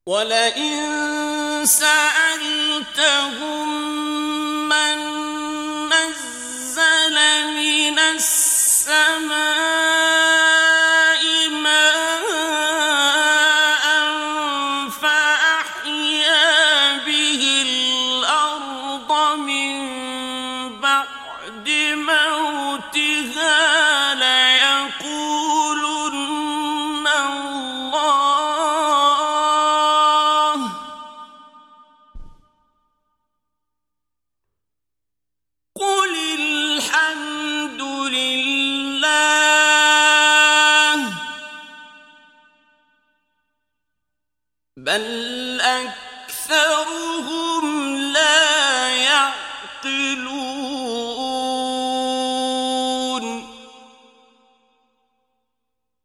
وَلَئِن سَأَلْتَهُم مَّن نَّزَّلَ مِنَ السَّمَاءِ مَاءً فَأَحْيَا بِهِ الْأَرْضَ مِن بَعْدِ مَوْتِهَا لَيَقُولُنَّ اللَّهُ ۚ قُلِ الْحَمْدُ لِلَّهِ ۚ بَلْ أَكْثَرُهُمْ